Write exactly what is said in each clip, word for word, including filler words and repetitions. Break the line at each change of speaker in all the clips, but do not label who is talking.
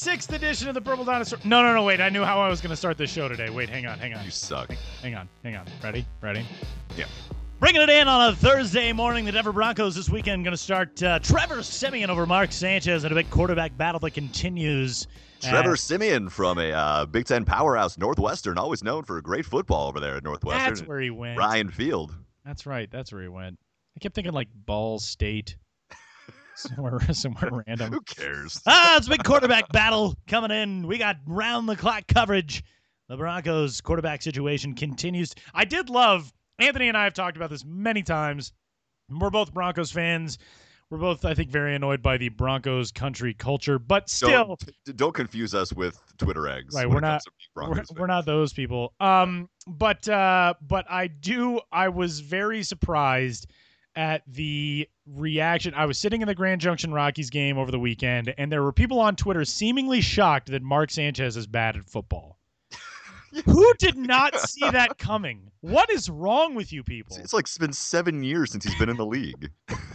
eighty-sixth edition of the Purple Dinosaur. No, no, no, wait. I knew how I was going to start this show today. Wait, hang on, hang on.
You suck.
Hang on, hang on. Ready? Ready?
Yeah.
Bringing it in on a Thursday morning, the Denver Broncos this weekend going to start uh, Trevor Siemian over Mark Sanchez in a big quarterback battle that continues.
Trevor
uh,
Siemian from a uh, Big Ten powerhouse, Northwestern, always known for great football over there at Northwestern.
That's where he went.
Ryan Field.
That's right. That's where he went. I kept thinking like Ball State. somewhere, somewhere random.
Who cares?
Ah, it's a big quarterback battle coming in. We got round-the-clock coverage. The Broncos' quarterback situation continues. I did love, Anthony and I have talked about this many times. We're both Broncos fans. We're both, I think, very annoyed by the Broncos country culture, but still.
Don't, don't confuse us with Twitter eggs.
Right,
when
we're
it
not.
comes to being
We're,
Broncos
we're
fans.
not those people. Um, but uh, but I do. I was very surprised at the reaction. I was sitting in the Grand Junction Rockies game over the weekend, and there were people on Twitter seemingly shocked that Mark Sanchez is bad at football. Who did not see that coming? What is wrong with you people?
It's like it's been seven years since he's been in the league.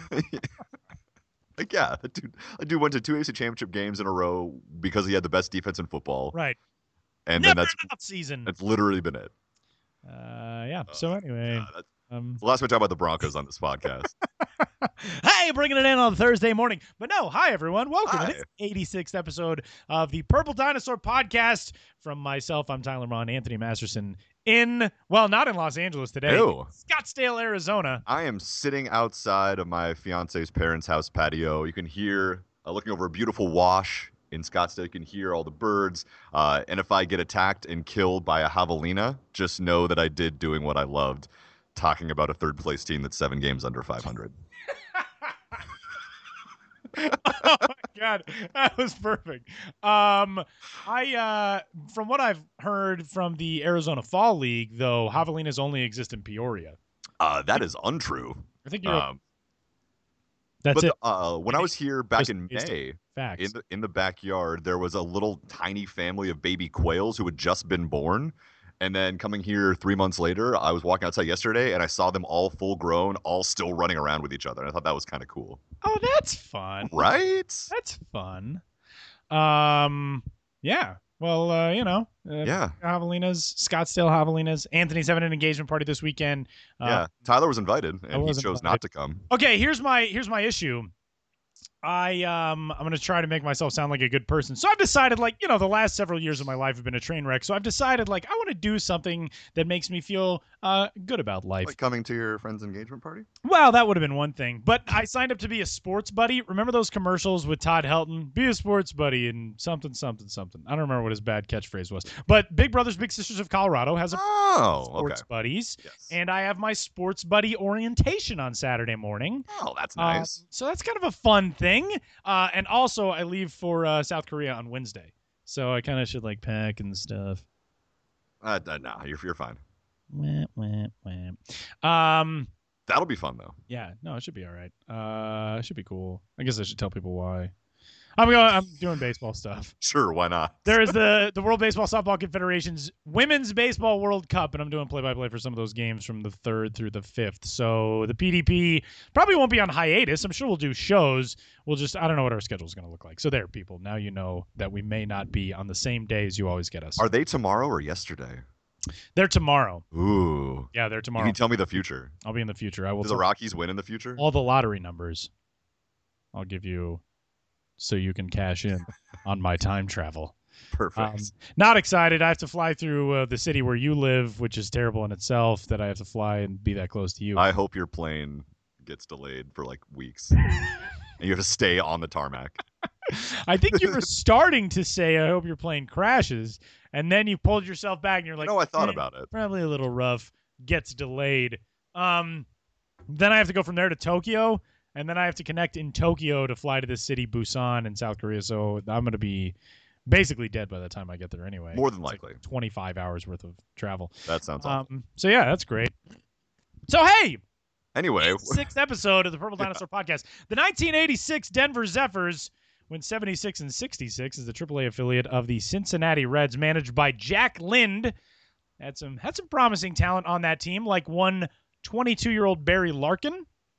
Like, yeah, that dude, that dude went to two A F C Championship games in a row because he had the best defense in football.
Right.
And
Never
then that's
an off season.
that's literally been it.
Uh, yeah. So anyway,
Uh, that's
um,
the last we talk about the Broncos on this podcast.
hey, bringing it in on Thursday morning. But no, hi everyone. Welcome
Hi.
to this eighty-sixth episode of the Purple Dinosaur Podcast. From myself, I'm Tyler Mon, Anthony Masterson in, well, not in Los Angeles today.
Ew.
Scottsdale, Arizona.
I am sitting outside of my fiance's parents' house patio. You can hear, uh, looking over a beautiful wash in Scottsdale, you can hear all the birds. Uh, and if I get attacked and killed by a javelina, just know that I did doing what I loved, talking about a third place team that's seven games under five hundred.
Oh my god, that was perfect. Um, I uh, from what I've heard from the Arizona Fall League, though, javelinas only exist in Peoria.
Uh, that is untrue.
I think you're.
Um,
that's
but
it.
Uh, when I was here back
Just
in
based
May,
Facts.
in the in the backyard, there was a little tiny family of baby quails who had just been born. And then coming here three months later, I was walking outside yesterday, and I saw them all full grown, all still running around with each other. And I thought that was kind of cool.
Oh, that's fun.
Right?
That's fun. Um, yeah. Well, uh, you know, uh,
Yeah.
javelinas, Scottsdale javelinas. Anthony's having an engagement party this weekend. Uh,
Yeah. Tyler was invited, and he
was
chose
invited.
not to come.
Okay, here's my here's my issue. I um I'm gonna try to make myself sound like a good person. So I've decided, like, you know, the last several years of my life have been a train wreck. So I've decided, like, I want to do something that makes me feel uh good about life.
Like coming to your friend's engagement party?
Well, that would have been one thing. But I signed up to be a sports buddy. Remember those commercials with Todd Helton? Be a sports buddy and something, something, something. I don't remember what his bad catchphrase was. But Big Brothers Big Sisters of Colorado has a
Oh,
sports
okay.
buddies.
Yes.
And I have my sports buddy orientation on Saturday morning.
Oh, that's
Um,
nice.
so that's kind of a fun thing. Uh, and also, I leave for uh, South Korea on Wednesday. So I kind of should, like, pack and stuff.
Uh, uh, nah, you're, you're fine.
Wah, wah, wah. Um,
That'll be fun, though.
yeah, no, it should be all right. Uh, it should be cool. I guess I should tell people why. I'm going. I'm doing baseball stuff.
Sure, why not?
There is the the World Baseball Softball Confederation's Women's Baseball World Cup, and I'm doing play-by-play for some of those games from the third through the fifth. So the P D P probably won't be on hiatus. I'm sure we'll do shows. We'll just I don't know what our schedule is going to look like. So there, people. Now you know that we may not be on the same day as you always get us.
Are they tomorrow or yesterday?
They're tomorrow.
Ooh.
Yeah, they're
You
tomorrow.
can tell me the future.
I'll be in the future. I will.
Do the
tell
Rockies win in the future?
all the lottery numbers. I'll give you, so you can cash in on my time travel.
Perfect.
Um, not excited. I have to fly through uh, the city where you live, which is terrible in itself, that I have to fly and be that close to you.
I hope your plane gets delayed for like weeks. And you have to stay on the tarmac.
I think you were starting to say, I hope your plane crashes, and then you pulled yourself back and you're like,
no, I thought
"Eh,
about it.
probably a little rough, gets delayed. Um, then I have to go from there to Tokyo, and then I have to connect in Tokyo to fly to this city, Busan, in South Korea. So I'm going to be basically dead by the time I get there anyway.
More than
It's like
likely.
twenty-five hours worth of travel.
That sounds awful.
Um, so yeah, that's great. So hey,
Anyway,
sixth episode of the Purple Dinosaur Podcast. The nineteen eighty-six Denver Zephyrs went seventy-six and sixty-six as the triple A affiliate of the Cincinnati Reds, managed by Jack Lind. Had some had some promising talent on that team, like one twenty-two-year-old Barry Larkin.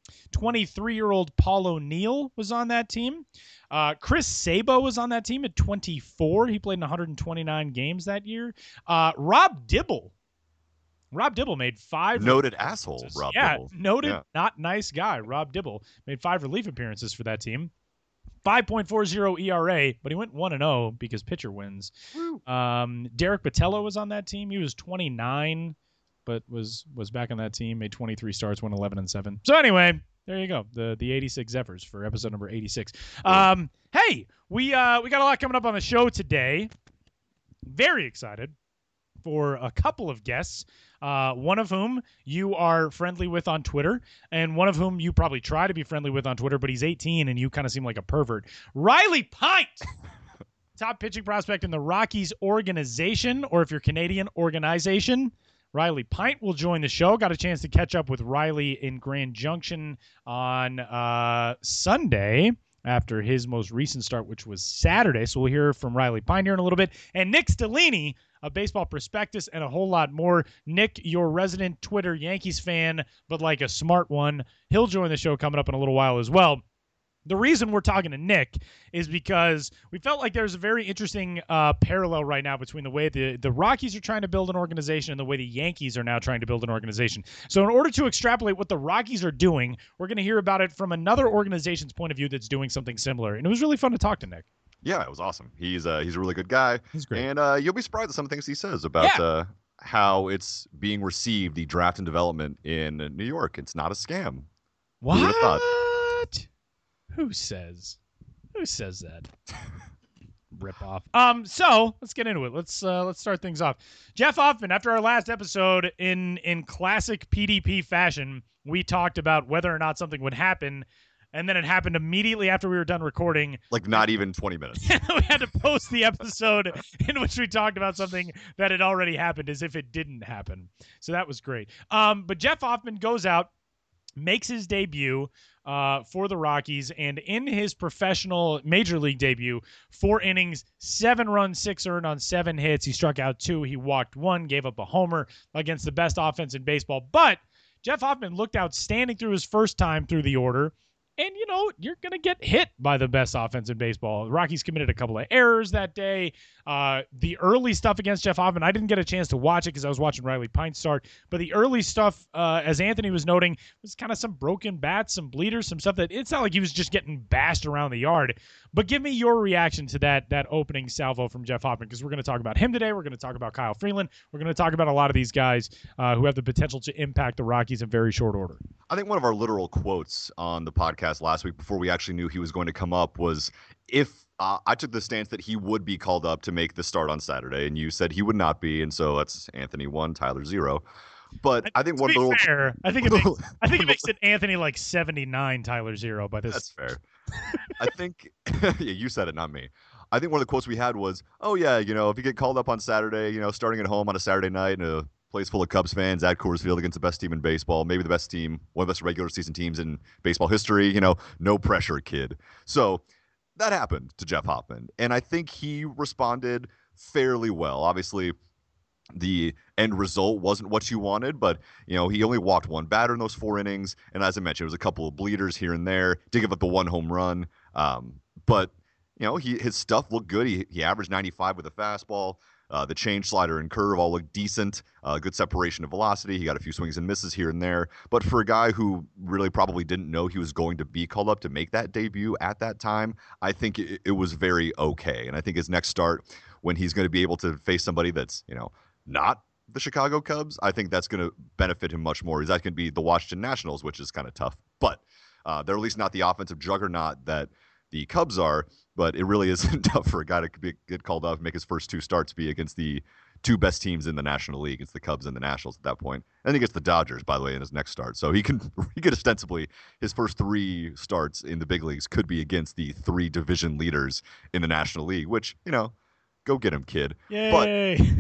twenty-three-year-old Paul O'Neill was on that team. Uh, Chris Sabo was on that team at twenty-four. He played in one hundred twenty-nine games that year. Uh, Rob Dibble. Rob Dibble made five.
Noted asshole, Rob
yeah,
Dibble.
Noted,
yeah.
not nice guy. Rob Dibble made five relief appearances for that team. five point four oh E R A, but he went one and oh because pitcher wins. Um, Derek Botello was on that team. He was twenty-nine, but was was back on that team, made twenty-three starts, went eleven and seven. So anyway, there you go. The the eighty-six Zephyrs for episode number eighty-six. Um, hey, we uh we got a lot coming up on the show today. Very excited for a couple of guests. Uh, one of whom you are friendly with on Twitter, and one of whom you probably try to be friendly with on Twitter, but he's eighteen and you kind of seem like a pervert. Riley Pint, top pitching prospect in the Rockies organization, or if you're Canadian, organization. Riley Pint will join the show. Got a chance to catch up with Riley in Grand Junction on uh, Sunday after his most recent start, which was Saturday. So we'll hear from Riley Pint here in a little bit. And Nick Stellini, a baseball prospectus, and a whole lot more. Nick, your resident Twitter Yankees fan, but like a smart one. He'll join the show coming up in a little while as well. The reason we're talking to Nick is because we felt like there's a very interesting uh, parallel right now between the way the, the Rockies are trying to build an organization and the way the Yankees are now trying to build an organization. So in order to extrapolate what the Rockies are doing, we're going to hear about it from another organization's point of view that's doing something similar. And it was really fun to talk to Nick.
Yeah, it was awesome. He's uh, he's a really good guy.
He's great.
And uh, you'll be surprised at some of the things he says about
Yeah.
uh, how it's being received, the draft and development in New York. It's not a scam.
What?
Who would've thought?
Who says? Who says that? Rip off. Um. So let's get into it. Let's uh, let's start things off. Jeff Hoffman. After our last episode, in in classic P D P fashion, we talked about whether or not something would happen, and then it happened immediately after we were done recording.
Like not even twenty minutes.
We had to post the episode in which we talked about something that had already happened as if it didn't happen. So that was great. Um. But Jeff Hoffman goes out, makes his debut uh, for the Rockies, and in his professional major league debut, four innings, seven runs, six earned on seven hits. He struck out two. He walked one, gave up a homer against the best offense in baseball. But Jeff Hoffman looked outstanding through his first time through the order. And, you know, you're going to get hit by the best offense in baseball. The Rockies committed a couple of errors that day. Uh, the early stuff against Jeff Hoffman, I didn't get a chance to watch it because I was watching Riley Pint start. But the early stuff, uh, as Anthony was noting, was kind of some broken bats, some bleeders, some stuff that it's not like he was just getting bashed around the yard. But give me your reaction to that that opening salvo from Jeff Hoffman, because we're going to talk about him today. We're going to talk about Kyle Freeland. We're going to talk about a lot of these guys uh, who have the potential to impact the Rockies in very short order.
I think one of our literal quotes on the podcast last week before we actually knew he was going to come up was, if uh, I took the stance that he would be called up to make the start on Saturday, and you said he would not be, and so that's Anthony one, Tyler zero. But I think
to
one
be
little
fair, I think it makes, I think it makes it Anthony like seventy-nine, Tyler zero by this.
That's fair. I think yeah, you said it, not me. I think one of the quotes we had was, "Oh yeah, you know, if you get called up on Saturday, you know, starting at home on a Saturday night in a place full of Cubs fans at Coors Field against the best team in baseball, maybe the best team, one of the best regular season teams in baseball history, you know, no pressure, kid." So that happened to Jeff Hoffman, and I think he responded fairly well. Obviously, the end result wasn't what you wanted, but, you know, he only walked one batter in those four innings, and as I mentioned, there was a couple of bleeders here and there. Did give up the one home run, um, but, you know, he his stuff looked good. He, he averaged ninety-five with a fastball. Uh, the change, slider, and curve all looked decent. Uh, good separation of velocity. He got a few swings and misses here and there. But for a guy who really probably didn't know he was going to be called up to make that debut at that time, I think it, it was very okay. And I think his next start, when he's going to be able to face somebody that's, you know, not the Chicago Cubs, I think that's going to benefit him much more. Is that can be the Washington Nationals, which is kind of tough. But uh, they're at least not the offensive juggernaut that the Cubs are, but it really isn't tough for a guy to be, get called up and make his first two starts be against the two best teams in the National League. It's the Cubs and the Nationals at that point. And he gets the Dodgers, by the way, in his next start. So he can he could ostensibly, his first three starts in the big leagues could be against the three division leaders in the National League, which, you know, go get him, kid.
Yay!
But,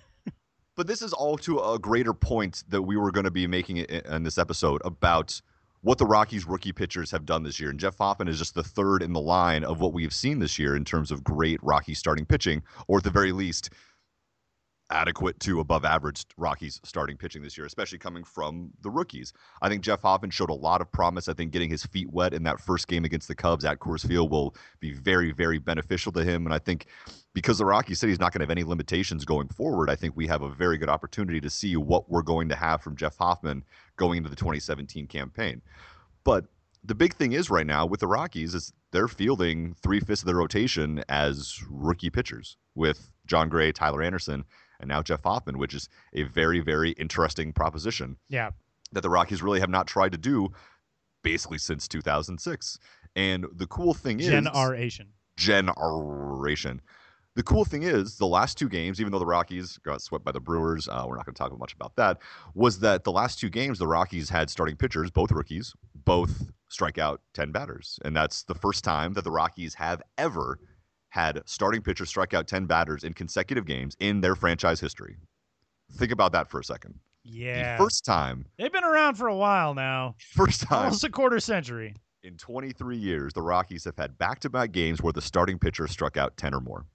but this is all to a greater point that we were going to be making in this episode about what the Rockies rookie pitchers have done this year. And Jeff Hoffman is just the third in the line of what we've seen this year in terms of great Rockies starting pitching, or at the very least, adequate to above average Rockies starting pitching this year, especially coming from the rookies. I think Jeff Hoffman showed a lot of promise. I think getting his feet wet in that first game against the Cubs at Coors Field will be very, very beneficial to him. And I think because the Rockies said he's not going to have any limitations going forward, I think we have a very good opportunity to see what we're going to have from Jeff Hoffman going into the twenty seventeen campaign. But the big thing is right now with the Rockies is they're fielding three-fifths of their rotation as rookie pitchers with Jon Gray, Tyler Anderson, and now Jeff Hoffman, which is a very, very interesting proposition.
Yeah.
That the Rockies really have not tried to do basically since two thousand six. And the cool thing is...
Generation.
Generation. The cool thing is the last two games, even though the Rockies got swept by the Brewers, uh, we're not going to talk much about that, was that the last two games the Rockies had starting pitchers, both rookies, both strike out ten batters. And that's the first time that the Rockies have ever had starting pitchers strike out ten batters in consecutive games in their franchise history. Think about that for a second.
Yeah.
The first time.
They've been around for a while now.
First time.
Almost a quarter century.
In twenty-three years, the Rockies have had back-to-back games where the starting pitcher struck out ten or more.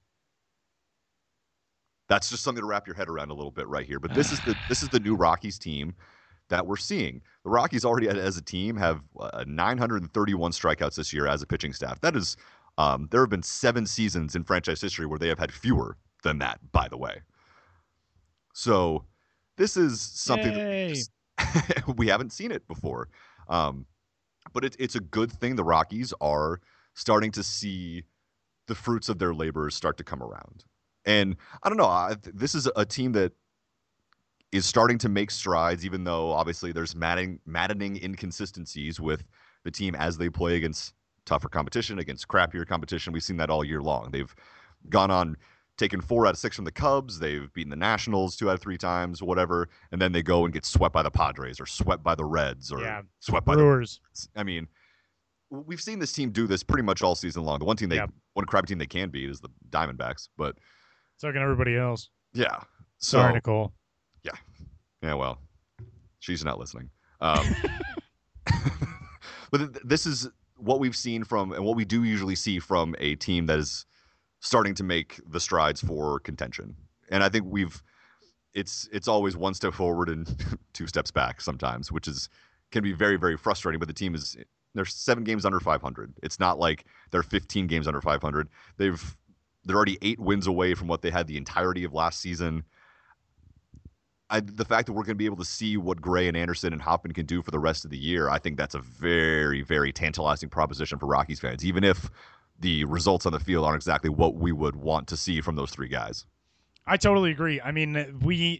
That's just something to wrap your head around a little bit right here. But this is the this is the new Rockies team that we're seeing. The Rockies already as a team have uh, nine hundred thirty-one strikeouts this year as a pitching staff. That is Um, there have been seven seasons in franchise history where they have had fewer than that, by the way. So this is something that we haven't seen it before. Um, but it, it's a good thing the Rockies are starting to see the fruits of their labors start to come around. And I don't know, I, this is a team that is starting to make strides, even though obviously there's maddening, maddening inconsistencies with the team as they play against tougher competition, against crappier competition. We've seen that all year long. They've gone on, taken four out of six from the Cubs. They've beaten the Nationals two out of three times, whatever. And then they go and get swept by the Padres or swept by the Reds or yeah, swept by
Brewers.
the I mean, we've seen this team do this pretty much all season long. The one team they, yep. one crappy team they can beat is the Diamondbacks, but
so can everybody else.
Yeah. So,
Sorry, Nicole.
Yeah. Yeah. Well, she's not listening. Um, but th- this is what we've seen from, and what we do usually see from a team that is starting to make the strides for contention. And I think we've, it's, it's always one step forward and two steps back sometimes, which is, can be very, very frustrating, but the team is, they're seven games under five hundred. It's not like they're fifteen games under five hundred. They've, they're already eight wins away from what they had the entirety of last season. I, the fact that we're going to be able to see what Gray and Anderson and Hoffman can do for the rest of the year, I think that's a very, very tantalizing proposition for Rockies fans, even if the results on the field aren't exactly what we would want to see from those three guys.
I totally agree. I mean, we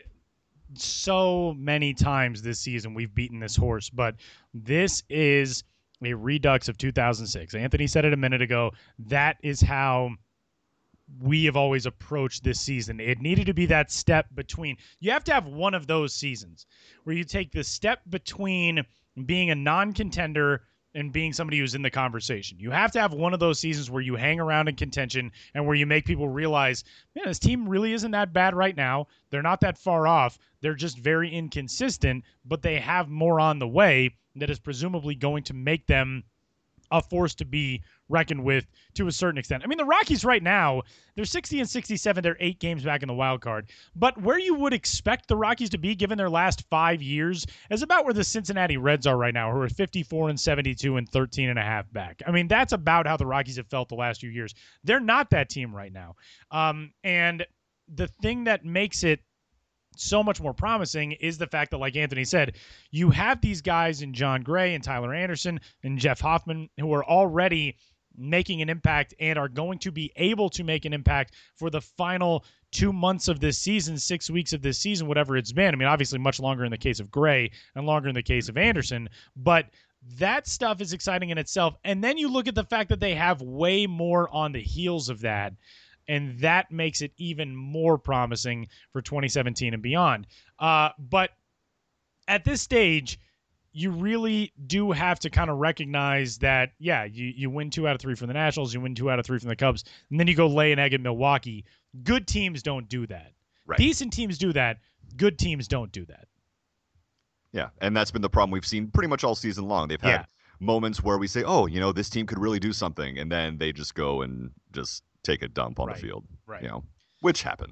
so many times this season we've beaten this horse, but this is a redux of two thousand six. Anthony said it a minute ago. That is how we have always approached this season. It needed to be that step between. You have to have one of those seasons where you take the step between being a non-contender and being somebody who's in the conversation. You have to have one of those seasons where you hang around in contention and where you make people realize, man, this team really isn't that bad right now. They're not that far off. They're just very inconsistent, but they have more on the way that is presumably going to make them a force to be reckoned with to a certain extent. I mean, the Rockies right now, they're sixty and sixty-seven. They're eight games back in the wild card. But where you would expect the Rockies to be given their last five years is about where the Cincinnati Reds are right now, who are fifty-four and seventy-two and thirteen and a half back. I mean, that's about how the Rockies have felt the last few years. They're not that team right now. Um, and the thing that makes it so much more promising is the fact that, like Anthony said, you have these guys in Jon Gray and Tyler Anderson and Jeff Hoffman who are already making an impact and are going to be able to make an impact for the final two months of this season, six weeks of this season, whatever it's been. I mean, obviously much longer in the case of Gray and longer in the case of Anderson, but that stuff is exciting in itself. And then you look at the fact that they have way more on the heels of that, and that makes it even more promising for twenty seventeen and beyond. Uh, but at this stage, you really do have to kind of recognize that, yeah, you, you win two out of three from the Nationals, you win two out of three from the Cubs, and then you go lay an egg at Milwaukee. Good teams don't do that.
Right.
Decent teams do that. Good teams don't do that.
Yeah, and that's been the problem we've seen pretty much all season long. They've had yeah. moments where we say, oh, you know, this team could really do something, and then they just go and just take a dump on
right.
the field,
right?
You know, which happens.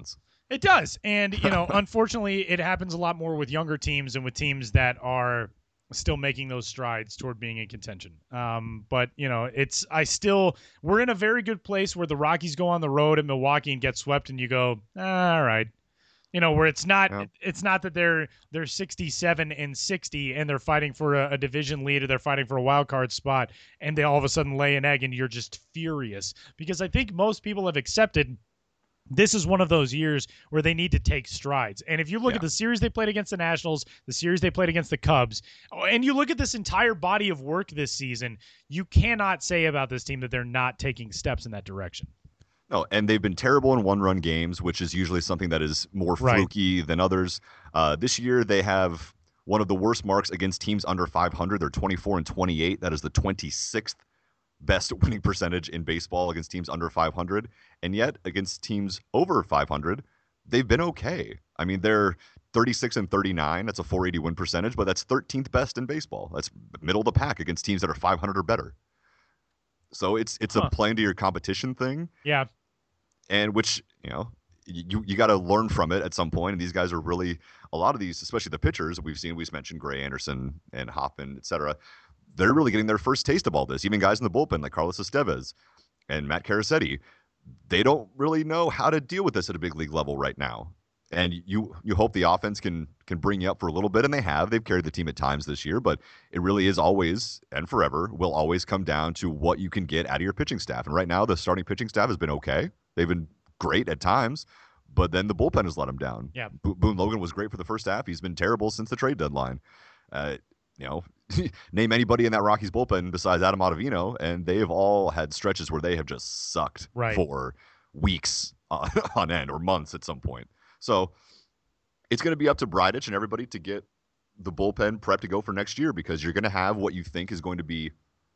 It does. And, you know, unfortunately, it happens a lot more with younger teams and with teams that are still making those strides toward being in contention. Um, but, you know, it's I still we're in a very good place where the Rockies go on the road at Milwaukee and get swept and you go, ah, all right. You know, where it's not yeah. it's not that they're they're sixty-seven and sixty and they're fighting for a, a division lead or they're fighting for a wild card spot and they all of a sudden lay an egg and you're just furious. Because I think most people have accepted this is one of those years where they need to take strides. And if you look yeah. at the series they played against the Nationals, the series they played against the Cubs, and you look at this entire body of work this season, you cannot say about this team that they're not taking steps in that direction.
No, and they've been terrible in one-run games, which is usually something that is more fluky right. than others. Uh, this year, they have one of the worst marks against teams under five hundred. They're twenty-four and twenty-eight. That is the twenty-sixth best winning percentage in baseball against teams under five hundred. And yet, against teams over five hundred, they've been okay. I mean, they're thirty-six and thirty-nine. That's a four eighty win percentage, but that's thirteenth best in baseball. That's middle of the pack against teams that are five hundred or better. So it's it's huh. a playing to your competition thing.
Yeah.
And which, you know, you you got to learn from it at some point. And these guys are really, a lot of these, especially the pitchers that we've seen, we've mentioned Gray Anderson and Hoffman, et cetera, they're really getting their first taste of all this. Even guys in the bullpen like Carlos Estevez and Matt Caracetti, they don't really know how to deal with this at a big league level right now. And you you hope the offense can can bring you up for a little bit, and they have. They've carried the team at times this year, but it really is always and forever will always come down to what you can get out of your pitching staff. And right now, the starting pitching staff has been okay. They've been great at times, but then the bullpen has let them down.
Yeah,
Bo- Boone Logan was great for the first half. He's been terrible since the trade deadline. Uh, you know, name anybody in that Rockies bullpen besides Adam Ottavino, and they have all had stretches where they have just sucked
right.
for weeks uh, on end or months at some point. So it's going to be up to Bridich and everybody to get the bullpen prepped to go for next year, because you're going to have what you think is going to be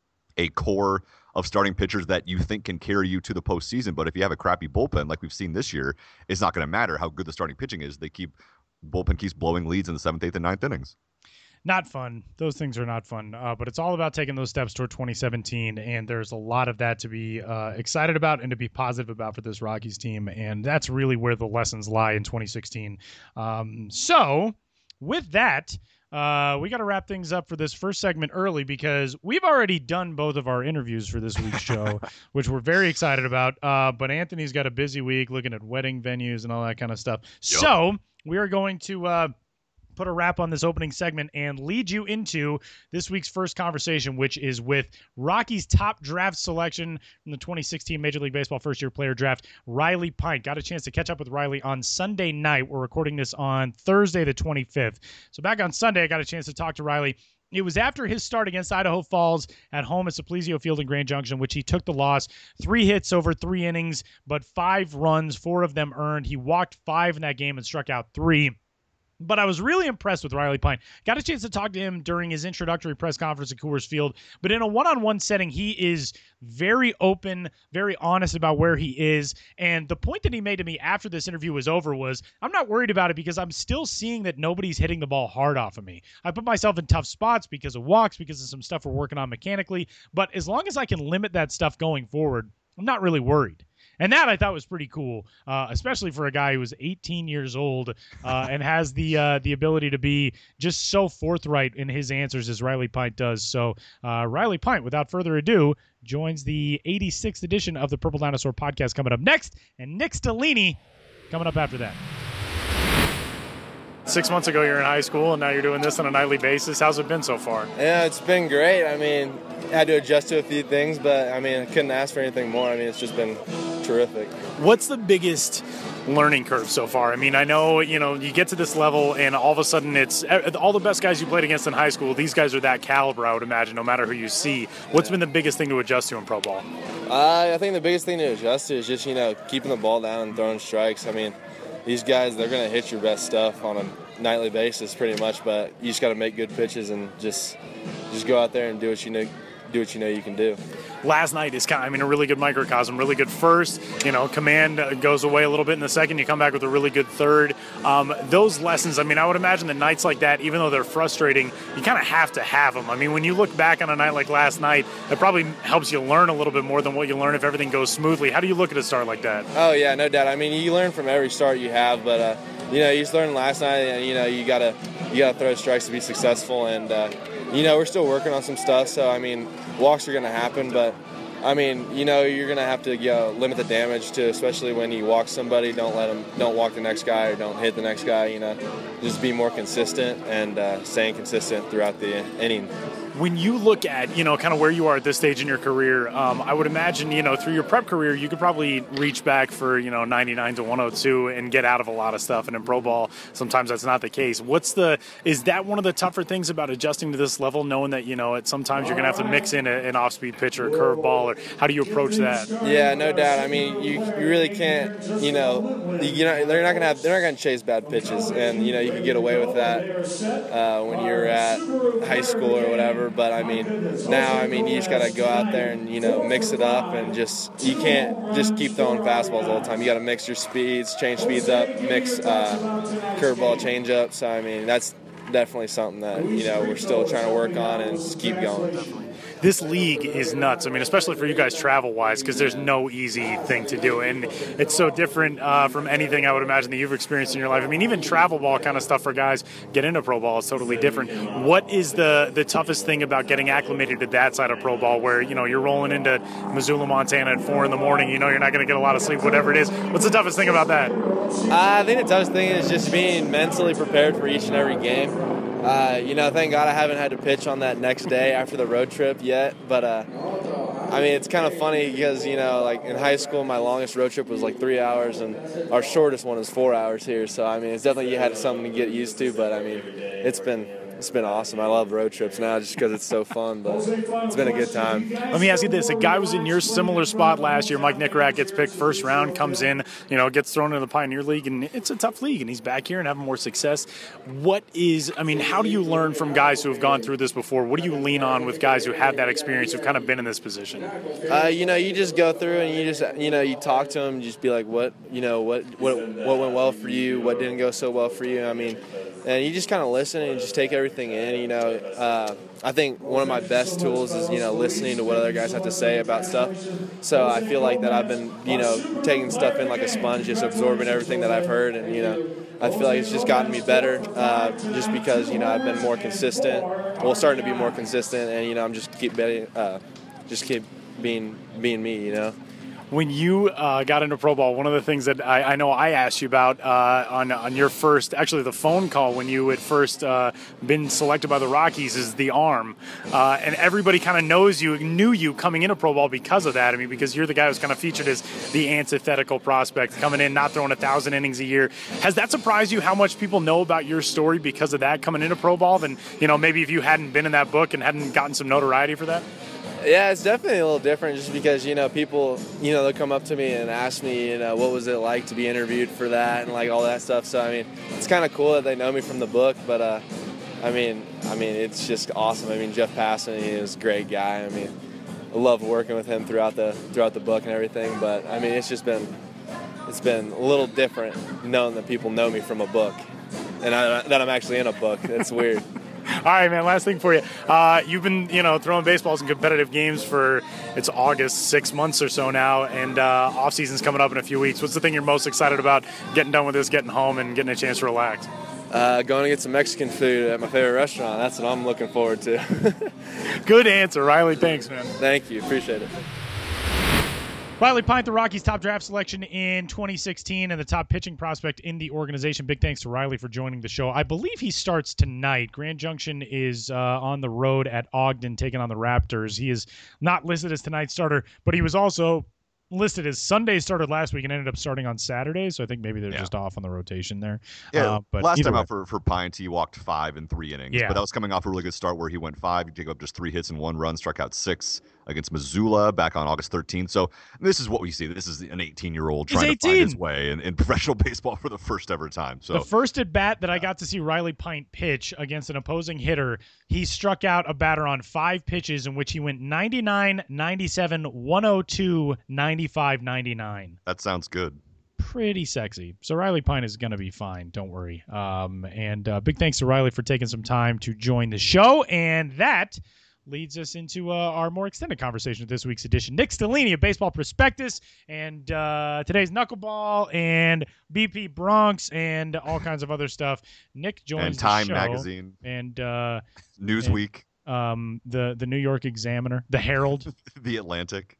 a core of starting pitchers that you think can carry you to the postseason. But if you have a crappy bullpen like we've seen this year, it's not going to matter how good the starting pitching is. They keep bullpen keeps blowing leads in the seventh, eighth, and ninth innings.
Not fun. Those things are not fun. Uh, but it's all about taking those steps toward twenty seventeen, and there's a lot of that to be uh, excited about and to be positive about for this Rockies team, and that's really where the lessons lie in twenty sixteen. Um, so, with that, uh, we got to wrap things up for this first segment early, because we've already done both of our interviews for this week's show, which we're very excited about. Uh, but Anthony's got a busy week looking at wedding venues and all that kind of stuff. Yep. So, we are going to Uh, put a wrap on this opening segment and lead you into this week's first conversation, which is with Rockies' top draft selection from the twenty sixteen Major League Baseball first-year player draft, Riley Pint. Got a chance to catch up with Riley on Sunday night. We're recording this on Thursday the twenty-fifth. So back on Sunday, I got a chance to talk to Riley. It was after his start against Idaho Falls at home at Saplesio Field in Grand Junction, which he took the loss. Three hits over three innings, but five runs, four of them earned. He walked five in that game and struck out three. But I was really impressed with Riley Pint. Got a chance to talk to him during his introductory press conference at Coors Field. But in a one-on-one setting, he is very open, very honest about where he is. And the point that he made to me after this interview was over was, I'm not worried about it because I'm still seeing that nobody's hitting the ball hard off of me. I put myself in tough spots because of walks, because of some stuff we're working on mechanically. But as long as I can limit that stuff going forward, I'm not really worried. And that I thought was pretty cool, uh, especially for a guy who was eighteen years old uh, and has the uh, the ability to be just so forthright in his answers as Riley Pint does. So uh, Riley Pint, without further ado, joins the eighty-sixth edition of the Purple Dinosaur podcast coming up next, and Nick Stellini coming up after that. Six months ago, you're in high school, and now you're doing this on a nightly basis. How's it been so far?
Yeah, it's been great. I mean, I had to adjust to a few things, but, I mean, I couldn't ask for anything more. I mean, it's just been terrific.
What's the biggest learning curve so far? I mean, I know, you know, you get to this level, and all of a sudden it's all the best guys you played against in high school. These guys are that caliber, I would imagine, no matter who you see. What's been the biggest thing to adjust to in pro ball?
Uh, I think the biggest thing to adjust to is just, you know, keeping the ball down and throwing strikes. I mean, these guys, they're going to hit your best stuff on a nightly basis pretty much, but you just got to make good pitches and just just go out there and do what you need, do what you know you can do.
Last night is kind of, I mean, a really good microcosm, really good first, you know, command goes away a little bit in the second, you come back with a really good third. Um, those lessons, I mean, I would imagine that nights like that, even though they're frustrating, you kind of have to have them. I mean, when you look back on a night like last night, it probably helps you learn a little bit more than what you learn if everything goes smoothly. How do you look at a start like that?
Oh, yeah, no doubt. I mean, you learn from every start you have, but, uh, you know, you just learned last night, and, you know, you got to you gotta throw strikes to be successful, and, uh, you know, we're still working on some stuff, so, I mean, walks are going to happen, but I mean, you know, you're gonna have to you know, limit the damage to, especially when you walk somebody. Don't let them, don't walk the next guy or don't hit the next guy. You know, just be more consistent and uh, staying consistent throughout the inning.
When you look at, you know, kind of where you are at this stage in your career, um, I would imagine, you know, through your prep career, you could probably reach back for, you know, ninety-nine to one oh two and get out of a lot of stuff. And in pro ball, sometimes that's not the case. What's the, is that one of the tougher things about adjusting to this level, knowing that, you know, at sometimes you're going to have to mix in a, an off-speed pitch or a curveball, or how do you approach that?
Yeah, no doubt. I mean, you, you really can't, you know, you know, they're not going to have, they're not going to chase bad pitches. And, you know, you can get away with that uh, when you're at high school or whatever. But, I mean, now, I mean, you just got to go out there and, you know, mix it up and just, you can't just keep throwing fastballs all the time. You got to mix your speeds, change speeds up, mix uh, curveball, change up. So, I mean, that's definitely something that, you know, we're still trying to work on and just keep going.
This league is nuts. I mean, especially for you guys travel-wise, because there's no easy thing to do. And it's so different uh, from anything I would imagine that you've experienced in your life. I mean, even travel ball kind of stuff for guys get into pro ball is totally different. What is the, the toughest thing about getting acclimated to that side of pro ball where, you know, you're rolling into Missoula, Montana at four in the morning, you know you're not going to get a lot of sleep, whatever it is. What's the toughest thing about that?
Uh, I think the toughest thing is just being mentally prepared for each and every game. Uh, you know, thank God I haven't had to pitch on that next day after the road trip yet. But, uh, I mean, it's kind of funny because, you know, like in high school, my longest road trip was like three hours, and our shortest one is four hours here. So, I mean, it's definitely you had something to get used to. But, I mean, it's been it's been awesome. I love road trips now just because it's so fun. But it's been a good time.
Let me ask you this. A guy was in your similar spot last year. Mike Nicorak gets picked first round, comes in, you know, gets thrown into the Pioneer League, and it's a tough league, and he's back here and having more success. What is, I mean, how do you learn from guys who have gone through this before? What do you lean on with guys who have that experience, who've kind of been in this position?
Uh, you know, you just go through and you just, you know, you talk to them, just be like, what, you know, what, what, what went well for you, what didn't go so well for you. I mean, and you just kind of listen and just take everything in, you know. Uh, I think one of my best tools is, you know, listening to what other guys have to say about stuff. So I feel like that I've been, you know, taking stuff in like a sponge, just absorbing everything that I've heard, and, you know, I feel like it's just gotten me better uh, just because, you know, I've been more consistent, well, starting to be more consistent, and, you know, I'm just keep betting, uh, just keep being being me, you know.
When you uh, got into pro ball, one of the things that I, I know I asked you about uh, on on your first, actually the phone call when you had first uh, been selected by the Rockies is the arm. Uh, and everybody kind of knows you, knew you coming into pro ball because of that. I mean, because you're the guy who's kind of featured as the antithetical prospect, coming in, not throwing a thousand innings a year. Has that surprised you how much people know about your story because of that coming into pro ball than, you know, maybe if you hadn't been in that book and hadn't gotten some notoriety for that?
Yeah, it's definitely a little different just because, you know, people, you know, they'll come up to me and ask me, you know, what was it like to be interviewed for that and, like, all that stuff. So, I mean, it's kind of cool that they know me from the book, but, uh, I mean, I mean, it's just awesome. I mean, Jeff Passan, he is a great guy. I mean, I love working with him throughout the throughout the book and everything, but, I mean, it's just been, it's been a little different knowing that people know me from a book and I, that I'm actually in a book. It's weird.
All right, man, last thing for you. Uh, you've been, you know, throwing baseballs in competitive games for, it's August, six months or so now, and uh, off-season's coming up in a few weeks. What's the thing you're most excited about getting done with this, getting home, and getting a chance to relax?
Uh, going to get some Mexican food at my favorite restaurant. That's what I'm looking forward to.
Good answer, Riley. Thanks, man.
Thank you. Appreciate it.
Riley Pint, the Rockies' top draft selection in twenty sixteen and the top pitching prospect in the organization. Big thanks to Riley for joining the show. I believe he starts tonight. Grand Junction is uh, on the road at Ogden taking on the Raptors. He is not listed as tonight's starter, but he was also listed as Sunday starter last week and ended up starting on Saturday, so I think maybe they're yeah. just off on the rotation there.
Yeah,
uh, but
last time
way.
out for, for Pint, he walked five in three innings,
yeah.
but that was coming off a really good start where he went five, he gave up just three hits and one run, struck out six against Missoula back on August thirteenth. So this is what we see. This is an eighteen-year-old
He's
trying to find his
eighteen.
way in, in professional baseball for the first ever time. So
the first at bat that I got to see Riley Pint pitch against an opposing hitter, he struck out a batter on five pitches in which he went ninety-nine, ninety-seven, one oh two, ninety-five, ninety-nine.
that sounds good.
Pretty sexy. So Riley Pine is going to be fine. Don't worry. Um, and uh, big thanks to Riley for taking some time to join the show. And that leads us into uh, our more extended conversation of this week's edition. Nick Stellini of Baseball Prospectus and uh, today's Knuckleball and B P Bronx and all kinds of other stuff. Nick joins
And Time
the show.
Magazine.
And uh,
Newsweek.
and, um, the, the New York Examiner, the Herald.
The Atlantic.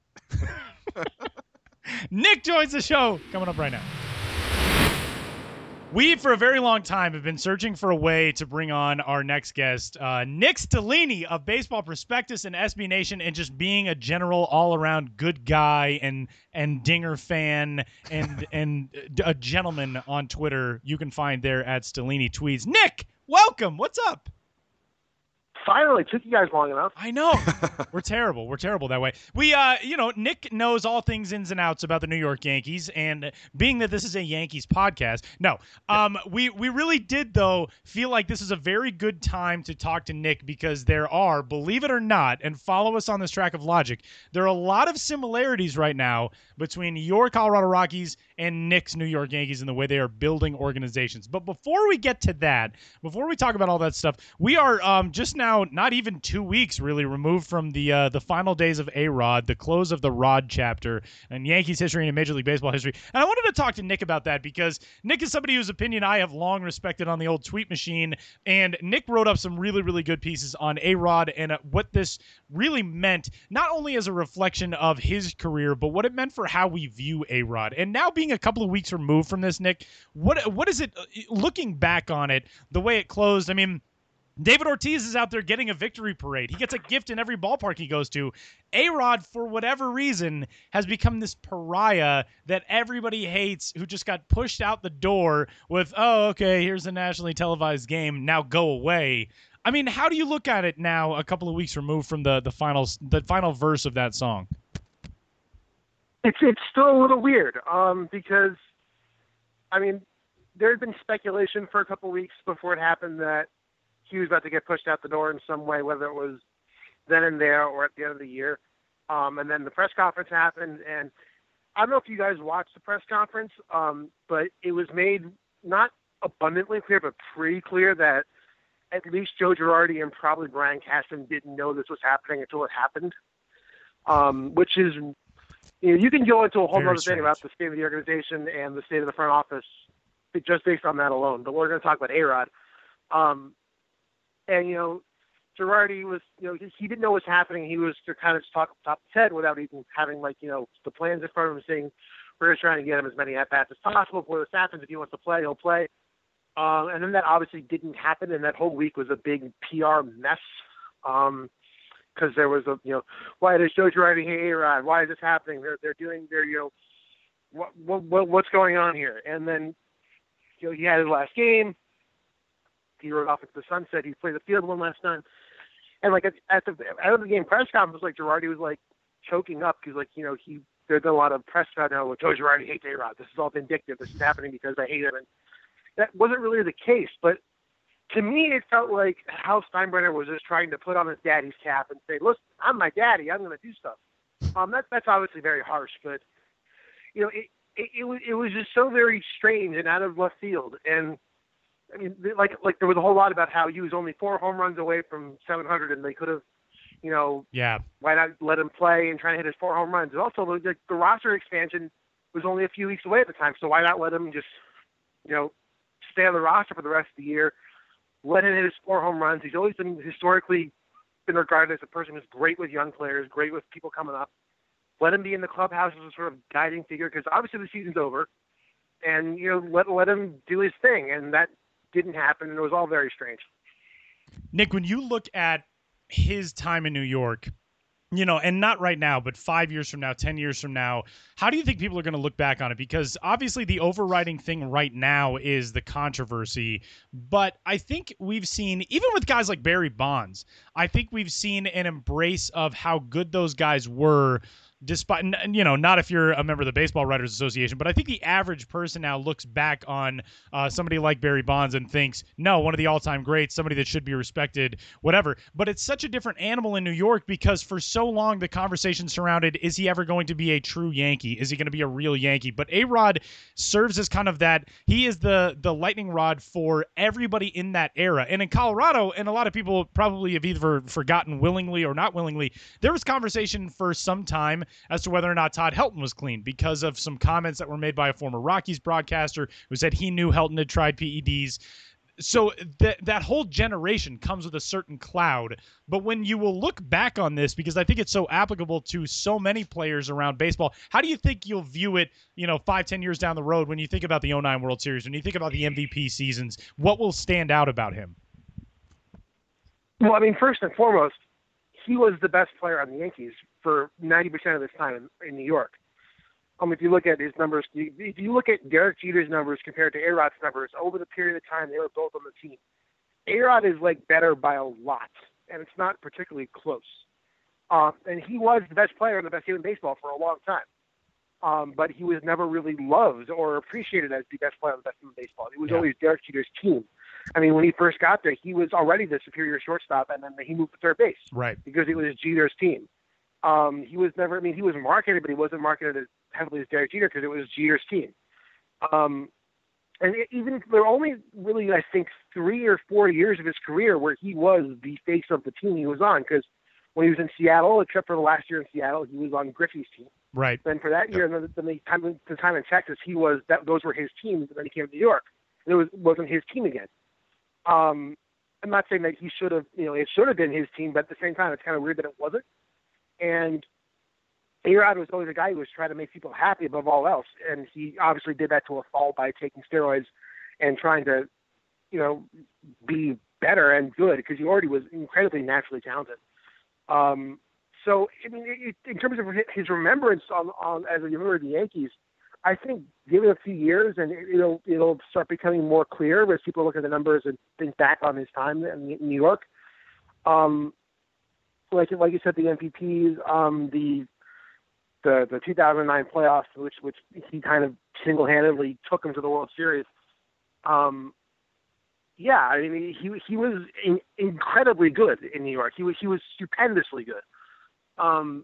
Nick joins the show coming up right now. We, for a very long time, have been searching for a way to bring on our next guest, uh, Nick Stellini of Baseball Prospectus and S B Nation, and just being a general all-around good guy and and Dinger fan and and a gentleman on Twitter. You can find there at Stellini Tweets. Nick, welcome. What's up?
Finally, took you guys long enough.
I know. We're terrible. We're terrible that way. We, uh, you know, Nick knows all things ins and outs about the New York Yankees, and being that this is a Yankees podcast, no, um, we we really did though feel like this is a very good time to talk to Nick because there are, believe it or not, and follow us on this track of logic, there are a lot of similarities right now between your Colorado Rockies and Nick's New York Yankees in the way they are building organizations. But before we get to that, before we talk about all that stuff, we are um, just now not even two weeks really removed from the uh, the final days of A-Rod, the close of the Rod chapter in Yankees history and Major League Baseball history. And I wanted to talk to Nick about that because Nick is somebody whose opinion I have long respected on the old tweet machine. And Nick wrote up some really, really good pieces on A-Rod and uh, what this really meant, not only as a reflection of his career, but what it meant for how we view A-Rod. And now being a couple of weeks removed from this, Nick, what what is it, looking back on it, the way it closed? I mean, David Ortiz is out there getting a victory parade. He gets a gift in every ballpark he goes to. A-Rod, for whatever reason, has become this pariah that everybody hates, who just got pushed out the door with, oh, okay, here's a nationally televised game, now go away. I mean, how do you look at it now, a couple of weeks removed from the the final the final verse of that song?
It's it's still a little weird um, because, I mean, there had been speculation for a couple weeks before it happened that he was about to get pushed out the door in some way, whether it was then and there or at the end of the year. Um, and then the press conference happened, and I don't know if you guys watched the press conference, um, but it was made not abundantly clear, but pretty clear that at least Joe Girardi and probably Brian Cashman didn't know this was happening until it happened, um, which is, you know, you can go into a whole
Very
other thing about the state of the organization and the state of the front office just based on that alone. But we're going to talk about A-Rod. Um, and, you know, Girardi was, you know, he didn't know what was happening. He was kind of just talking top of his head without even having, like, you know, the plans in front of him, saying, we're just trying to get him as many at-bats as possible. Before this happens, if he wants to play, he'll play. Um, and then that obviously didn't happen, and that whole week was a big P R mess. Um, because there was a, you know, why does Joe Girardi hate A-Rod? Why is this happening? They're they're doing their, you know, what, what what what's going on here? And then, you know, he had his last game. He rode off into the sunset. He played the field one last time. And like at, at the end of the game press conference, like Girardi was like choking up because, like, you know, he there's been a lot of press about now. Well, Joe Girardi hates A-Rod. This is all vindictive. This is happening because I hate him. And that wasn't really the case, but to me, it felt like Hal Steinbrenner was just trying to put on his daddy's cap and say, "Listen, I'm my daddy. I'm going to do stuff." Um, that, that's obviously very harsh, but you know, it, it it was it was just so very strange and out of left field. And I mean, like like there was a whole lot about how he was only four home runs away from seven hundred, and they could have, you know,
yeah,
why not let him play and try to hit his four home runs? And also, the, the roster expansion was only a few weeks away at the time, so why not let him just, you know, stay on the roster for the rest of the year? Let him hit his four home runs. He's always been historically been regarded as a person who's great with young players, great with people coming up. Let him be in the clubhouse as a sort of guiding figure, because obviously the season's over, and you know, let let him do his thing. And that didn't happen, and it was all very strange.
Nick, when you look at his time in New York, you know, and not right now, but five years from now, ten years from now, how do you think people are going to look back on it? Because obviously the overriding thing right now is the controversy. But I think we've seen, even with guys like Barry Bonds, I think we've seen an embrace of how good those guys were. Despite, you know, not if you're a member of the Baseball Writers Association, but I think the average person now looks back on uh, somebody like Barry Bonds and thinks, no, one of the all-time greats, somebody that should be respected, whatever. But it's such a different animal in New York because for so long the conversation surrounded, is he ever going to be a true Yankee? Is he going to be a real Yankee? But A-Rod serves as kind of that. He is the the lightning rod for everybody in that era. And in Colorado, and a lot of people probably have either forgotten willingly or not willingly, there was conversation for some time as to whether or not Todd Helton was clean because of some comments that were made by a former Rockies broadcaster who said he knew Helton had tried P E Ds. So that that whole generation comes with a certain cloud. But when you will look back on this, because I think it's so applicable to so many players around baseball, how do you think you'll view it, you know, five, ten years down the road when you think about the oh nine World Series, when you think about the M V P seasons? What will stand out about him?
Well, I mean, first and foremost, he was the best player on the Yankees for ninety percent of his time in, in New York. Um, if you look at his numbers, if you look at Derek Jeter's numbers compared to A-Rod's numbers over the period of time they were both on the team, A-Rod is like better by a lot, and it's not particularly close. Um, and he was the best player and the best team in baseball for a long time. Um, but he was never really loved or appreciated as the best player on the best team in baseball. It was yeah. always Derek Jeter's team. I mean, when he first got there, he was already the superior shortstop, and then he moved to third base.
Right.
Because it was Jeter's team. Um, he was never, I mean, he was marketed, but he wasn't marketed as heavily as Derek Jeter because it was Jeter's team. Um, and it, even if there were only really, I think, three or four years of his career where he was the face of the team he was on, because when he was in Seattle, except for the last year in Seattle, he was on Griffey's team.
Right.
Then for that year, and then, then the, time, the time in Texas, he was that those were his teams, and then he came to New York. It was wasn't his team again. Um, I'm not saying that he should have, you know, it should have been his team, but at the same time, it's kind of weird that it wasn't. And A-Rod was always a guy who was trying to make people happy above all else, and he obviously did that to a fault by taking steroids and trying to, you know, be better and good because he already was incredibly naturally talented. Um, so, I mean, it, in terms of his remembrance on, on as a member of the Yankees, I think give it a few years and it'll it'll start becoming more clear as people look at the numbers and think back on his time in New York. Um, like like you said, the M V Ps, um, the the the two thousand nine playoffs, which which he kind of single-handedly took him to the World Series. Um, yeah, I mean he he was in, incredibly good in New York. He was he was stupendously good. Um,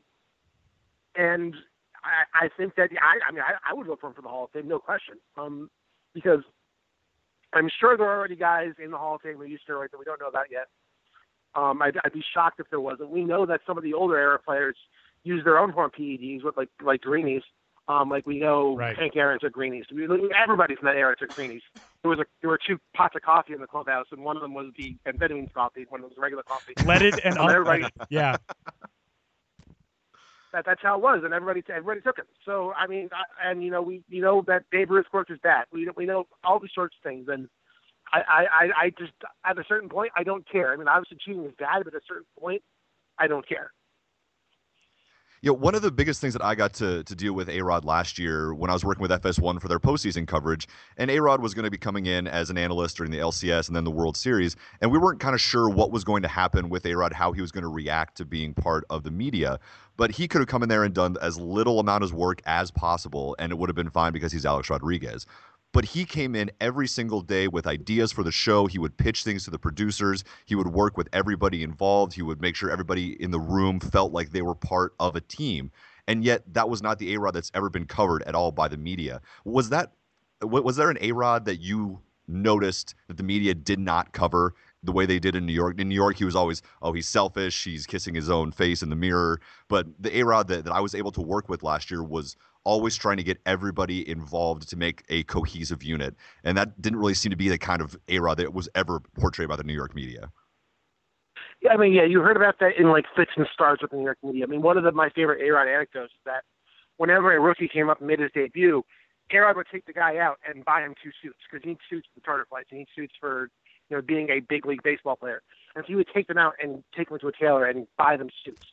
and I, I think that I, I mean I, I would vote for him for the Hall of Fame, no question. Um, because I'm sure there are already guys in the Hall of Fame who use steroids that we don't know about yet. Um, I'd, I'd be shocked if there wasn't. We know that some of the older era players use their own form P E Ds with like like greenies. Um, like we know
right.
Hank Aaron took greenies. Everybody from that era took greenies. There was a there were two pots of coffee in the clubhouse, and one of them was the amphetamine coffee, one of them was regular coffee.
Leaded and
um, everybody,
yeah.
That that's how it was, and everybody everybody took it. So I mean, I, and you know we you know that Babe Ruth quirk is bad. We we know all these sorts of things, and I, I I just at a certain point I don't care. I mean, obviously cheating is bad, but at a certain point I don't care.
You know, one of the biggest things that I got to to deal with A-Rod last year when I was working with F S one for their postseason coverage, and A-Rod was going to be coming in as an analyst during the L C S and then the World Series, and we weren't kind of sure what was going to happen with A-Rod, how he was going to react to being part of the media. But he could have come in there and done as little amount of work as possible, and it would have been fine because he's Alex Rodriguez. But he came in every single day with ideas for the show. He would pitch things to the producers. He would work with everybody involved. He would make sure everybody in the room felt like they were part of a team. And yet that was not the A-Rod that's ever been covered at all by the media. Was that was there an A-Rod that you noticed that the media did not cover the way they did in New York? In New York, he was always, oh, he's selfish. He's kissing his own face in the mirror. But the A-Rod that, that I was able to work with last year was always trying to get everybody involved to make a cohesive unit. And that didn't really seem to be the kind of A-Rod that was ever portrayed by the New York media.
Yeah, I mean, yeah, you heard about that in like fits and starts with the New York media. I mean, one of the, my favorite A-Rod anecdotes is that whenever a rookie came up and made his debut, A-Rod would take the guy out and buy him two suits because he needs suits for the charter flights. He needs suits for, you know, being a big league baseball player. And so he would take them out and take them to a tailor and buy them suits.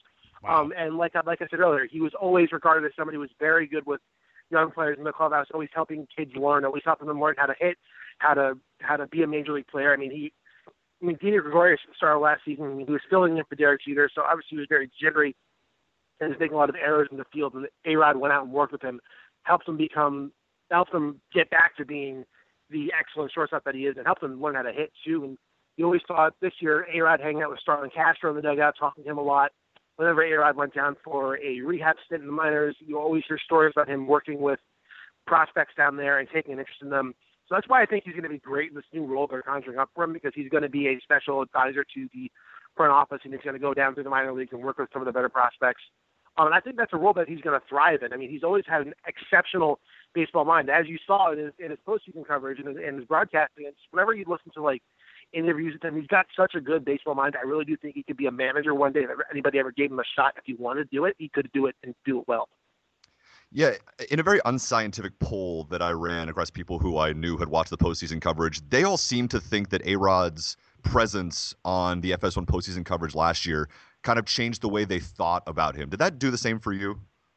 Wow.
Um, and like I, like I said earlier, he was always regarded as somebody who was very good with young players in the clubhouse, always helping kids learn, always helping them learn how to hit, how to how to be a major league player. I mean, he, I mean, Dina Gregorius started last season. I mean, he was filling in for Derek Jeter, so obviously he was very jittery and was making a lot of errors in the field. And A-Rod went out and worked with him, helped him become, helped him get back to being the excellent shortstop that he is, and helped him learn how to hit too. And you always thought this year A-Rod hanging out with Starlin Castro in the dugout, talking to him a lot. Whenever A-Rod went down for a rehab stint in the minors, you always hear stories about him working with prospects down there and taking an interest in them. So that's why I think he's going to be great in this new role they're conjuring up for him, because he's going to be a special advisor to the front office, and he's going to go down through the minor leagues and work with some of the better prospects. Um, and I think that's a role that he's going to thrive in. I mean, he's always had an exceptional baseball mind, as you saw in his, in his postseason coverage and his, in his broadcasting. And whenever you listen to like interviews with him, he's got such a good baseball mind. I really do think he could be a manager one day. If anybody ever gave him a shot, if he wanted to do it, he could do it and do it well.
Yeah, in a very unscientific poll that I ran across people who I knew had watched the postseason coverage, they all seemed to think that A-Rod's presence on the F S one postseason coverage last year kind of changed the way they thought about him. Did that do the same for you?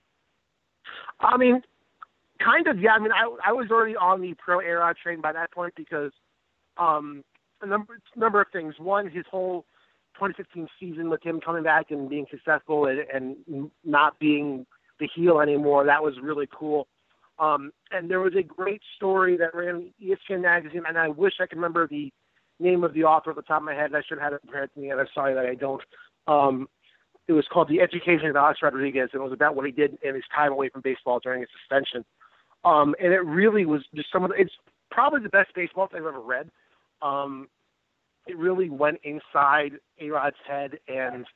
I mean, kind of, yeah. I mean, I I was already on the pro A-Rod train by that point because um, a number number of things. One, his whole twenty fifteen season with him coming back and being successful and, and not being the heel anymore, that was really cool. Um, and there was a great story that ran in E S P N magazine, and I wish I could remember the name of the author at the top of my head. I should have had it prepared to me, and I'm sorry that I don't. Um, it was called The Education of Alex Rodriguez, and it was about what he did in his time away from baseball during his suspension. Um, and it really was just some of the, it's probably the best baseball I've ever read. Um, it really went inside A-Rod's head and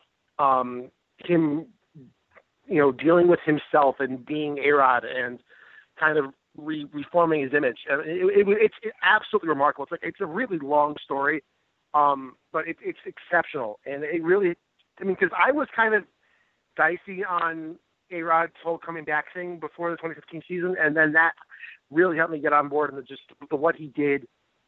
um, him, you know, dealing with himself and being A-Rod and kind of re- reforming his image. And it, it, it's absolutely remarkable. It's like, it's a really long story, um, but it, it's exceptional. And it really, I mean, because I was kind of dicey on A-Rod's whole coming back thing before the twenty fifteen season, and then that really helped me get on board, and the, just the, what he did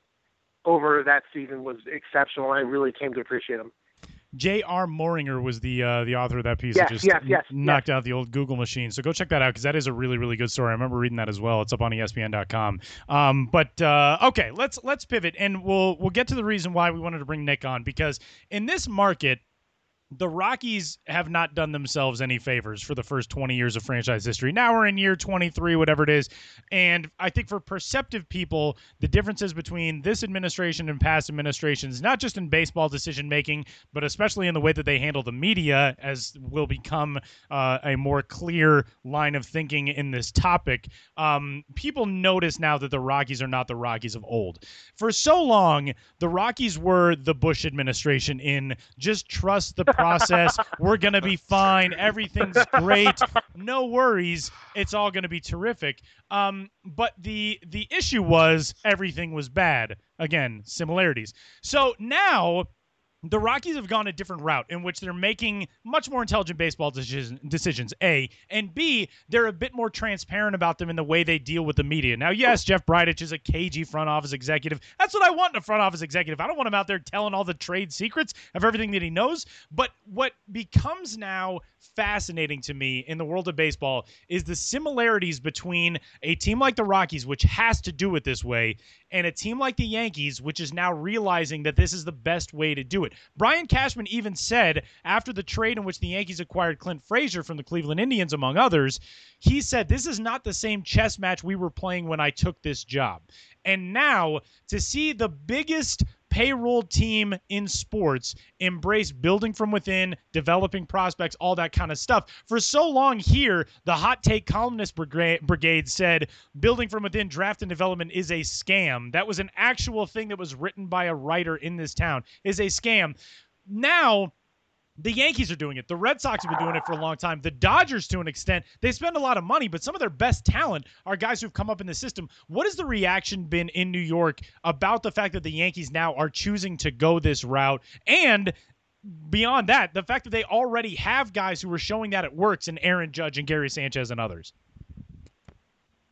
over that season was exceptional. I really came to appreciate him.
J R. Moringer was the uh, the author of that piece.
Yes,
that just
yes, yes,
knocked
yes.
out the old Google machine. So go check that out because that is a really, really good story. I remember reading that as well. It's up on E S P N dot com. Um, but uh, okay, let's let's pivot and we'll we'll get to the reason why we wanted to bring Nick on, because in this market, the Rockies have not done themselves any favors for the first twenty years of franchise history. Now we're in year twenty-three, whatever it is. And I think for perceptive people, the differences between this administration and past administrations, not just in baseball decision-making, but especially in the way that they handle the media, as will become uh, a more clear line of thinking in this topic, um, people notice now that the Rockies are not the Rockies of old. For so long, the Rockies were the Bush administration in just trust the process. We're going to be fine. Everything's great. No worries. It's all going to be terrific. Um, but the the issue was everything was bad. Again, similarities. So now the Rockies have gone a different route in which they're making much more intelligent baseball decision, decisions, A. And B, they're a bit more transparent about them in the way they deal with the media. Now, yes, Jeff Bridich is a cagey front office executive. That's what I want in a front office executive. I don't want him out there telling all the trade secrets of everything that he knows. But what becomes now fascinating to me in the world of baseball is the similarities between a team like the Rockies, which has to do it this way, and a team like the Yankees, which is now realizing that this is the best way to do it. Brian Cashman even said after the trade in which the Yankees acquired Clint Frazier from the Cleveland Indians, among others, he said, this is not the same chess match we were playing when I took this job. And now to see the biggest payroll team in sports embrace building from within, developing prospects, all that kind of stuff. For so long here, the hot take columnist brigade said building from within, draft and development is a scam. That was an actual thing that was written by a writer in this town, is a scam. Now, the Yankees are doing it. The Red Sox have been doing it for a long time. The Dodgers, to an extent, they spend a lot of money, but some of their best talent are guys who've come up in the system. What has the reaction been in New York about the fact that the Yankees now are choosing to go this route? And beyond that, the fact that they already have guys who are showing that it works in Aaron Judge and Gary Sanchez and others.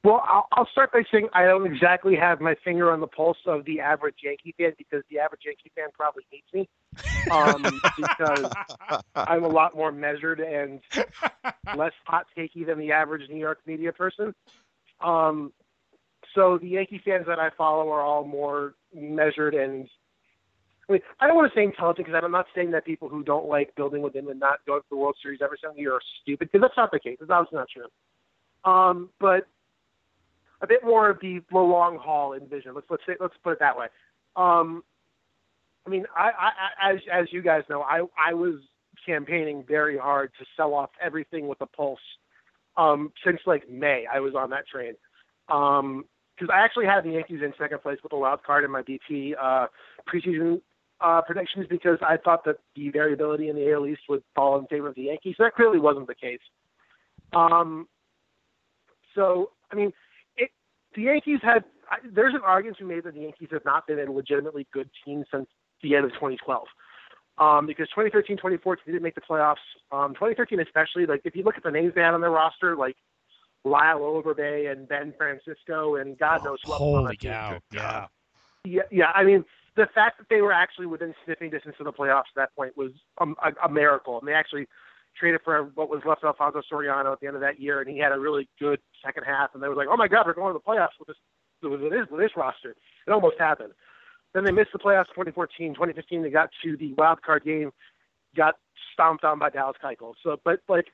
Well, I'll, I'll start by saying I don't exactly have my finger on the pulse of the average Yankee fan because the average Yankee fan probably hates me um, because I'm a lot more measured and less hot takey than the average New York media person. Um, so the Yankee fans that I follow are all more measured and I mean, I don't want to say intelligent because I'm not saying that people who don't like building within and not going to the World Series every single year are stupid because that's not the case. It's obviously not true. Um, but a bit more of the, the long haul in vision. Let's let's say, let's put it that way. Um, I mean, I, I, as as you guys know, I I was campaigning very hard to sell off everything with a pulse um, since like May. I was on that train because um, I actually had the Yankees in second place with a wild card in my B T uh, preseason uh, predictions because I thought that the variability in the A L East would fall in favor of the Yankees. That clearly wasn't the case. Um, so I mean. The Yankees had – there's an argument to be made that the Yankees have not been a legitimately good team since the end of twenty twelve um, because twenty thirteen, twenty fourteen didn't make the playoffs. Um, twenty thirteen especially, like if you look at the names they had on their roster, like Lyle Overbay and Ben Francisco and God knows what.
Holy cow, yeah.
yeah. Yeah, I mean, the fact that they were actually within sniffing distance of the playoffs at that point was um, a, a miracle. And they actually – traded for what was left of Alfonso Soriano at the end of that year, and he had a really good second half. And they were like, "Oh my God, we're going to the playoffs with this with this with this roster." It almost happened. Then they missed the playoffs twenty fourteen, twenty fifteen. They got to the wild card game, got stomped on by Dallas Keuchel. So, but like,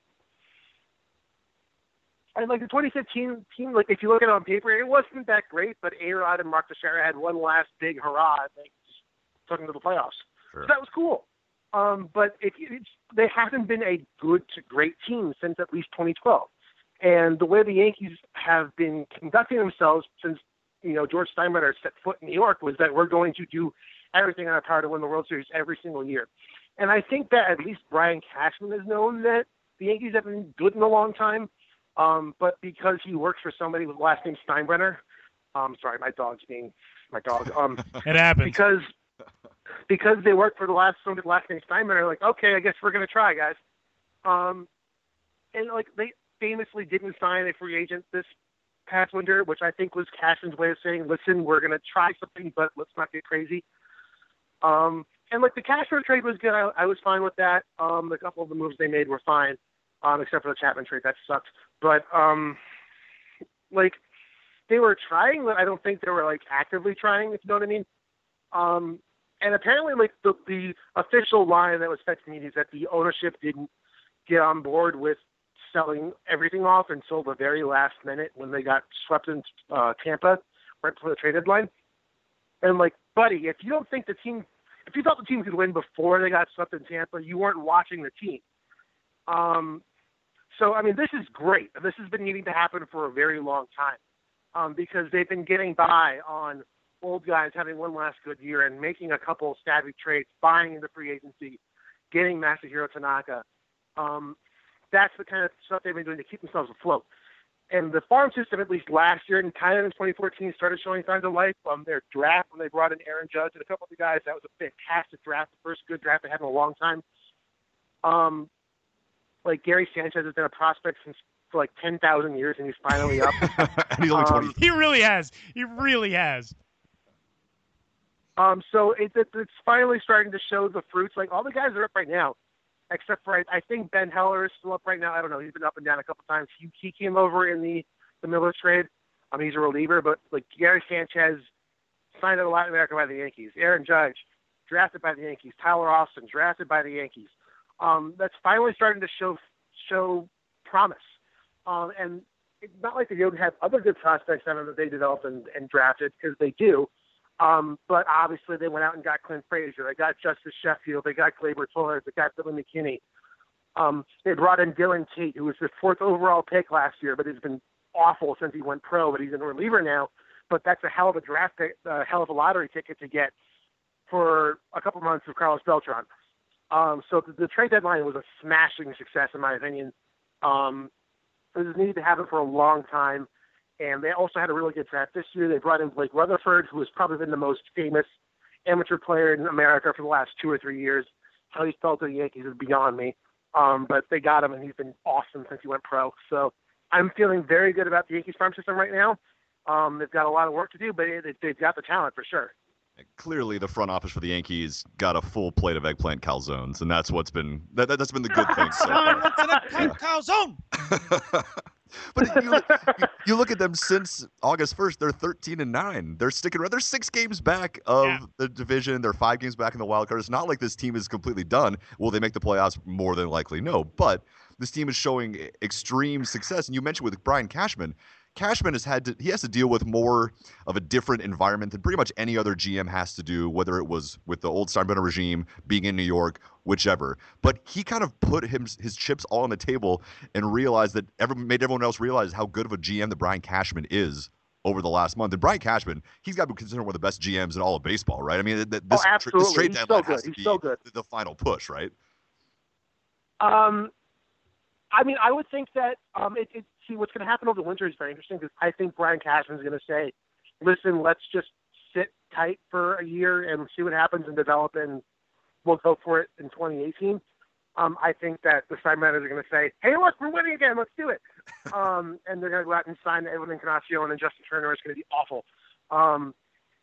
and like the twenty fifteen team, like if you look at it on paper, it wasn't that great. But A-Rod and Mark Teixeira had one last big hurrah, and they just took them to the playoffs.
Sure.
So that was cool. Um, but it, it's, they haven't been a good to great team since at least twenty twelve. And the way the Yankees have been conducting themselves since, you know, George Steinbrenner set foot in New York was that we're going to do everything in our power to win the World Series every single year. And I think that at least Brian Cashman has known that the Yankees have been good in a long time. Um, but because he works for somebody with the last name Steinbrenner, um, sorry, my dog's being my dog. Um,
it happens.
Because Because they work for the last someone with the last name Steinbrenner, they're like, okay, I guess we're gonna try, guys. Um, and like they famously didn't sign a free agent this past winter, which I think was Cashman's way of saying, listen, we're gonna try something, but let's not get crazy. Um, and like the Cashman trade was good. I, I was fine with that. Um, a couple of the moves they made were fine, um, except for the Chapman trade that sucked. But um, like they were trying, but I don't think they were like actively trying. If you know what I mean. Um, And apparently, like the, the official line that was fed to me is that the ownership didn't get on board with selling everything off until the very last minute when they got swept in uh, Tampa right before the trade deadline. And like, buddy, if you don't think the team, if you thought the team could win before they got swept in Tampa, you weren't watching the team. Um, so I mean, this is great. This has been needing to happen for a very long time um, because they've been getting by on old guys having one last good year and making a couple of stabby trades, buying into free agency, getting Masahiro Tanaka. Um, that's the kind of stuff they've been doing to keep themselves afloat. And the farm system, at least last year and kind of in twenty fourteen, started showing signs of life. Um, their draft, when they brought in Aaron Judge and a couple of the guys, that was a fantastic draft, the first good draft they had in a long time. Um, like Gary Sanchez has been a prospect since for like ten thousand years, and he's finally up.
And he's only twenty.
Um,
He really has. He really has.
Um, so it, it, it's finally starting to show the fruits. Like all the guys are up right now, except for I, I think Ben Heller is still up right now. I don't know. He's been up and down a couple times. He, he came over in the, the Miller trade. Um, he's a reliever, but like Gary Sanchez signed out of Latin America by the Yankees. Aaron Judge drafted by the Yankees. Tyler Austin drafted by the Yankees. Um, that's finally starting to show show promise. Um, and it's not like they don't have other good prospects on them that they developed and, and drafted because they do. Um, but obviously they went out and got Clint Frazier. They got Justice Sheffield. They got Gleyber Torres. They got Billy McKinney. Um, they brought in Dylan Tate, who was the fourth overall pick last year, but he's been awful since he went pro. But he's a reliever now. But that's a hell of a draft pick, a hell of a lottery ticket to get for a couple months of Carlos Beltran. Um, so the, the trade deadline was a smashing success, in my opinion. Um, it was needed to happen for a long time. And they also had a really good draft this year. They brought in Blake Rutherford, who has probably been the most famous amateur player in America for the last two or three years. How he felt to the Yankees is beyond me. Um, but they got him, and he's been awesome since he went pro. So I'm feeling very good about the Yankees farm system right now. Um, they've got a lot of work to do, but it, they've got the talent for sure.
Clearly, the front office for the Yankees got a full plate of eggplant calzones, and that's what's been that, that's been the good thing so far.
What's an eggplant calzone?
But you, you, you look at them since August first, they're thirteen and nine. They're sticking around. They're six games back of
Yeah.
the division. They're five games back in the wild card. It's not like this team is completely done. Will they make the playoffs? More than likely, no. But this team is showing extreme success. And you mentioned with Brian Cashman. Cashman has had to, he has to deal with more of a different environment than pretty much any other G M has to do, whether it was with the old Steinbrenner regime, being in New York, whichever. But he kind of put him, his chips all on the table and realized that every, made everyone else realize how good of a G M that Brian Cashman is over the last month. And Brian Cashman, he's got to be considered one of the best G Ms in all of baseball, right? I mean, th- this,
oh, absolutely.
this trade
He's
deadline
so good.
has to
He's
be
so good.
the final push, right?
Um, I mean, I would think that um, it, it, see what's going to happen over the winter is very interesting because I think Brian Cashman is going to say, "Listen, let's just sit tight for a year and see what happens and develop, and we'll go for it in twenty eighteen." Um, I think that the Steinbrenners are going to say, "Hey, look, we're winning again. Let's do it," um, and they're going to go out and sign Edwin Encarnacion and Justin Turner. It's going to be awful. Um,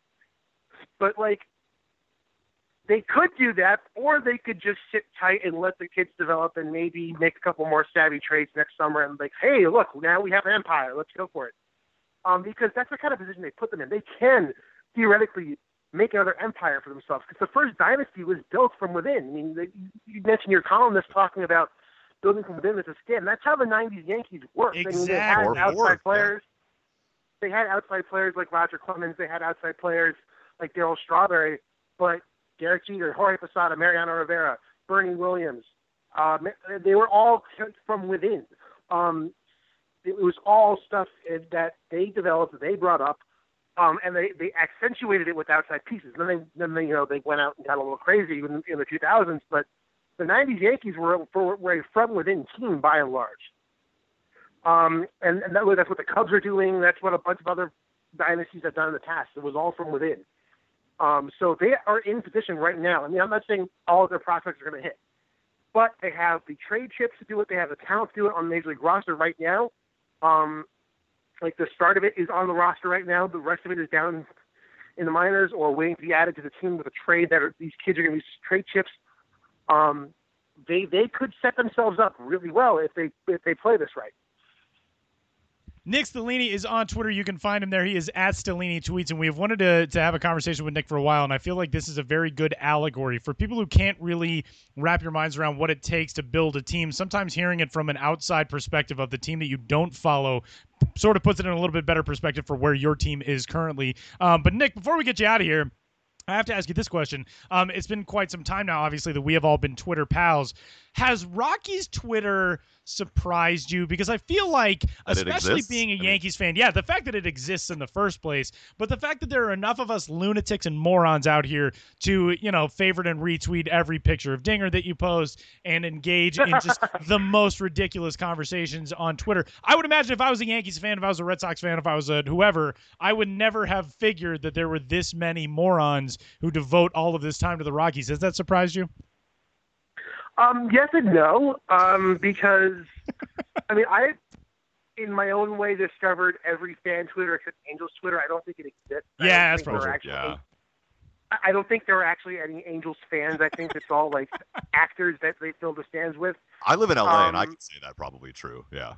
but like. They could do that, or they could just sit tight and let the kids develop and maybe make a couple more savvy trades next summer and like, hey, look, now we have an empire. Let's go for it. Um, because that's the kind of position they put them in. They can theoretically make another empire for themselves because the first dynasty was built from within. I mean, they, you mentioned your columnist talking about building from within as a skin. That's how the nineties Yankees worked.
Exactly.
I mean, they had
Or
outside
forward,
players. They had outside players like Roger Clemens. They had outside players like Darryl Strawberry, but Derek Jeter, Jorge Posada, Mariano Rivera, Bernie Williams. Uh, they were all from within. Um, it was all stuff that they developed, that they brought up, um, and they, they accentuated it with outside pieces. Then they then they you know they went out and got a little crazy in, in the two thousands. But the nineties Yankees were, were, were a from within team by and large. Um, and and that, that's what the Cubs are doing. That's what a bunch of other dynasties have done in the past. It was all from within. Um, so they are in position right now. I mean, I'm not saying all of their prospects are going to hit, but they have the trade chips to do it. They have the talent to do it on the Major League roster right now. Um, like the start of it is on the roster right now. The rest of it is down in the minors or waiting to be added to the team with a trade that are, these kids are going to use trade chips. Um, they they could set themselves up really well if they if they play this right.
Nick Stellini is on Twitter. You can find him there. He is at Stellini Tweets, and we have wanted to, to have a conversation with Nick for a while, and I feel like this is a very good allegory for people who can't really wrap your minds around what it takes to build a team. Sometimes hearing it from an outside perspective of the team that you don't follow sort of puts it in a little bit better perspective for where your team is currently. Um, but, Nick, before we get you out of here, I have to ask you this question. Um, it's been quite some time now, obviously, that we have all been Twitter pals. Has Rocky's Twitter surprised you? Because I feel like,
That it
especially
exists?
being a
I mean-
Yankees fan, yeah, the fact that it exists in the first place, but the fact that there are enough of us lunatics and morons out here to, you know, favorite and retweet every picture of Dinger that you post and engage in just the most ridiculous conversations on Twitter. I would imagine if I was a Yankees fan, if I was a Red Sox fan, if I was a whoever, I would never have figured that there were this many morons who devote all of this time to the Rockies. Has that surprised you?
Um, yes and no, um, because, I mean, I, in my own way, discovered every fan Twitter except Angels Twitter. I don't think it exists. I
Yeah,
don't
that's
think there are
probably
actually,
Yeah.
I- I don't think there are actually any Angels fans. I think it's all, like, actors that they fill the stands with.
I live in L A, and I
Um,
can say that probably true. Yeah.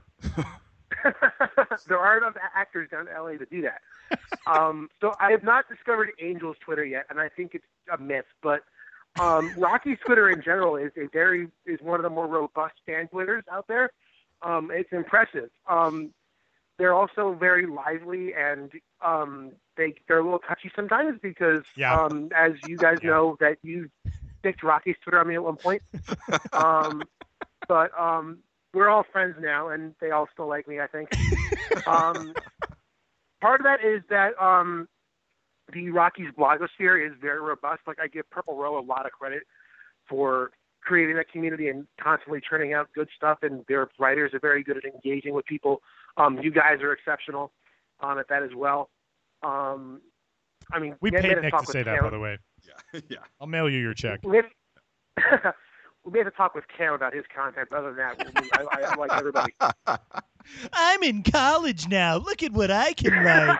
There aren't enough actors down in L A to do that. Um, so I have not discovered Angels Twitter yet, and I think it's a myth. But um, Rocky's Twitter in general is a very is one of the more robust fan Twitters out there. Um, it's impressive. Um, they're also very lively, and um, they they're a little touchy sometimes because,
Yeah.
um, as you guys
Yeah.
know, that you picked Rocky's Twitter on me at one point. Um, but um, we're all friends now, and they all still like me, I think. um, part of that is that um, the Rockies blogosphere is very robust. Like, I give Purple Row a lot of credit for creating that community and constantly churning out good stuff, and their writers are very good at engaging with people. Um, you guys are exceptional um, at that as well. Um, I mean,
We
we had
paid
a
Nick
talk
to
with
say that,
Cam.
by the way.
Yeah. Yeah.
I'll mail you your check.
We had, we had to talk with Cam about his content. Other than that, we, I, I like everybody.
I'm in college now. Look at what I can write.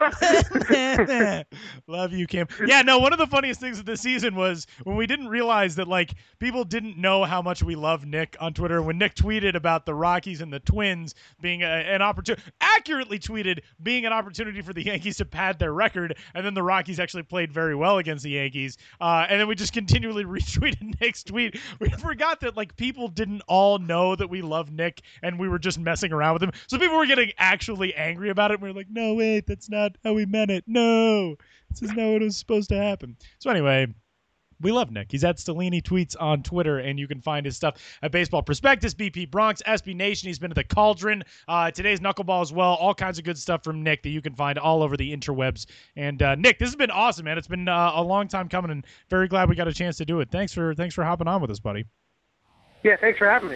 Love you, Kim. Yeah, no, one of the funniest things of this season was when we didn't realize that, like, people didn't know how much we love Nick on Twitter. When Nick tweeted about the Rockies and the Twins being a, an opportunity, accurately tweeted being an opportunity for the Yankees to pad their record, and then the Rockies actually played very well against the Yankees. Uh, and then we just continually retweeted Nick's tweet. We forgot that, like, people didn't all know that we love Nick, and we were just messing around with him. So people were getting actually angry about it. And we were like, no, wait, that's not how we meant it. No, this is not what was supposed to happen. So anyway, we love Nick. He's at Stellini Tweets on Twitter, and you can find his stuff at Baseball Prospectus, B P Bronx, S B Nation. He's been at the Cauldron, uh, today's Knuckleball as well. All kinds of good stuff from Nick that you can find all over the interwebs. And uh, Nick, this has been awesome, man. It's been uh, a long time coming, and very glad we got a chance to do it. Thanks for thanks for hopping on with us, buddy.
Yeah, thanks for having me.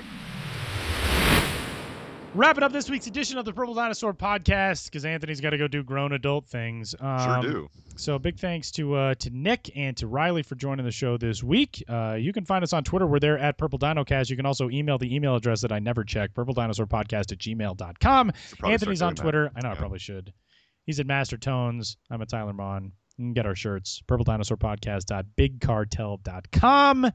Wrapping up this week's edition of the Purple Dinosaur podcast, because Anthony's got to go do grown adult things. Um,
Sure do.
So big thanks to uh, to Nick and to Riley for joining the show this week. Uh, you can find us on Twitter. We're there at Purple DinoCast. You can also email the email address that I never check, purple dinosaur podcast at gmail dot com. Anthony's on Twitter. That. I know yeah. I probably should. He's at Master Tones. I'm at Tyler Mon. You can get our shirts, purple dinosaur podcast dot big cartel dot com.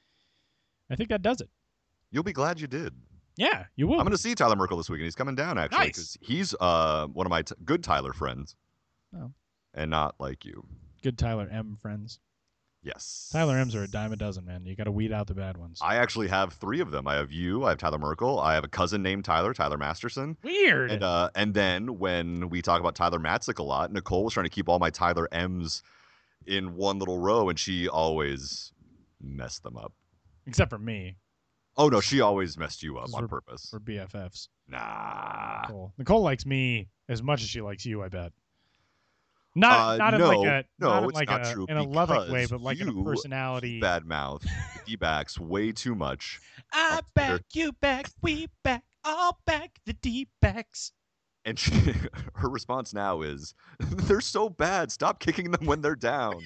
I think that does it.
You'll be glad you did.
Yeah, you will.
I'm going to see Tyler Merkel this weekend. He's coming down, actually, because
nice.
he's uh, one of my t- good Tyler friends.
Oh.
And not like you.
Good Tyler M friends.
Yes.
Tyler M's are a dime a dozen, man. You got to weed out the bad ones.
I actually have three of them. I have you. I have Tyler Merkel. I have a cousin named Tyler, Tyler Masterson.
Weird.
And uh, and then when we talk about Tyler Matzik a lot, Nicole was trying to keep all my Tyler M's in one little row, and she always messed them up.
Except for me.
Oh, no, she always messed you up on
we're,
purpose.
We're B F Fs.
Nah.
Nicole. Nicole likes me as much as she likes you, I bet. Not
uh,
not in
no,
like a
no,
not in
it's
like
not
a
true
in a loving way, but like in a
you
personality.
Bad mouth. The D-backs way too much.
I back, you back, we back, all back the D-backs.
And she, her response now is, they're so bad. Stop kicking them when they're down.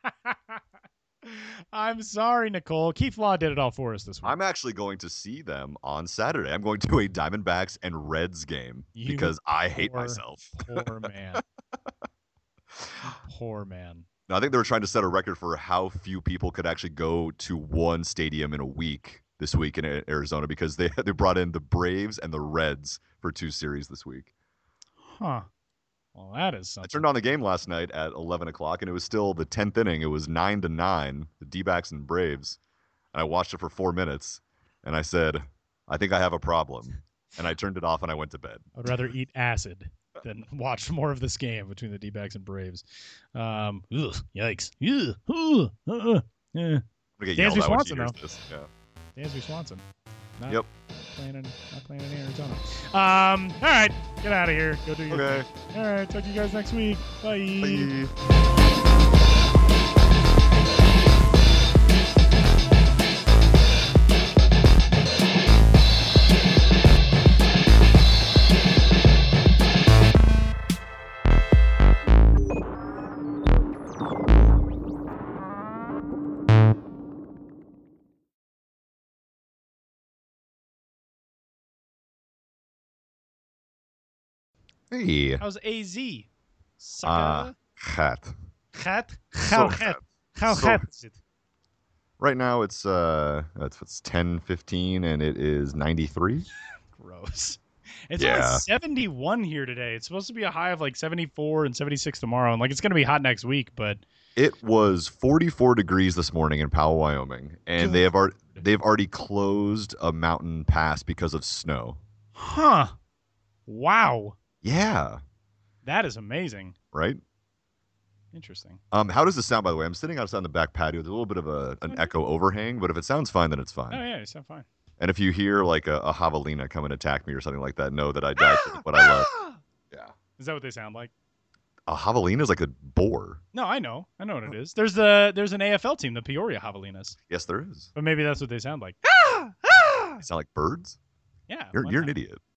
I'm sorry, Nicole. Keith Law did it all for us this week.
I'm actually going to see them on Saturday. I'm going to a Diamondbacks and Reds game
you
because I hate
poor,
myself.
Poor man. Poor man.
No, I think they were trying to set a record for how few people could actually go to one stadium in a week this week in Arizona because they they brought in the Braves and the Reds for two series this week.
Huh. Well, that is something.
I turned on the game last night at eleven o'clock, and it was still the tenth inning. It was nine to nine, the D-backs and Braves. And I watched it for four minutes, and I said, I think I have a problem. And I turned it off, and I went to bed.
I'd rather eat acid than watch more of this game between the D-backs and Braves. Um, ugh, yikes. Ugh, ugh, uh, uh. Dansby Swanson, though.
Yeah.
Dansby Swanson. Not
yep.
Playing in, not playing in Arizona. Um, all right, get out of here. Go do your
okay.
thing. All right, talk to you guys next week. Bye.
Bye. Hey.
How's A Z?
Ah, hat.
Hat? How hat? How hat is it?
Right now it's uh it's, it's ten fifteen and it is ninety-three.
Gross. It's
yeah.
only seventy-one here today. It's supposed to be a high of like seventy-four and seventy-six tomorrow, and like it's gonna be hot next week, but
it was forty-four degrees this morning in Powell, Wyoming, and they have ar- they've already closed a mountain pass because of snow.
Huh. Wow.
Yeah.
That is amazing.
Right?
Interesting.
Um, how does this sound, by the way? I'm sitting outside on the back patio. There's a little bit of a, an echo overhang, but if it sounds fine, then it's fine.
Oh, yeah, you sound fine.
And if you hear like a, a javelina come and attack me or something like that, know that I died for what I love. Yeah.
Is that what they sound like?
A javelina is like a boar.
No, I know. I know what it is. There's the there's an A F L team, the Peoria Javelinas.
Yes, there is.
But maybe that's what they sound like.
They sound like birds?
Yeah.
You're, you're an idiot.